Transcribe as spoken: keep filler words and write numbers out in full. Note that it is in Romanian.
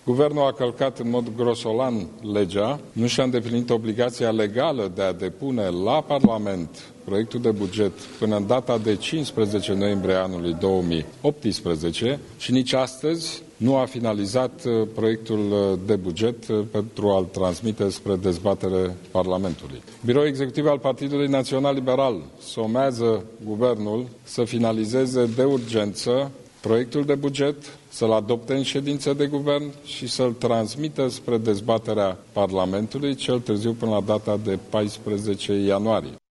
Guvernul a călcat în mod grosolan legea, nu și-a îndeplinit obligația legală de a depune la Parlament proiectul de buget până în data de cincisprezece noiembrie anului două mii optsprezece și nici astăzi nu a finalizat proiectul de buget pentru a-l transmite spre dezbatere Parlamentului. Biroul Executiv al Partidului Național Liberal somează Guvernul să finalizeze de urgență proiectul de buget, să-l adopte în ședință de guvern și să-l transmită spre dezbaterea Parlamentului, cel târziu până la data de paisprezece ianuarie.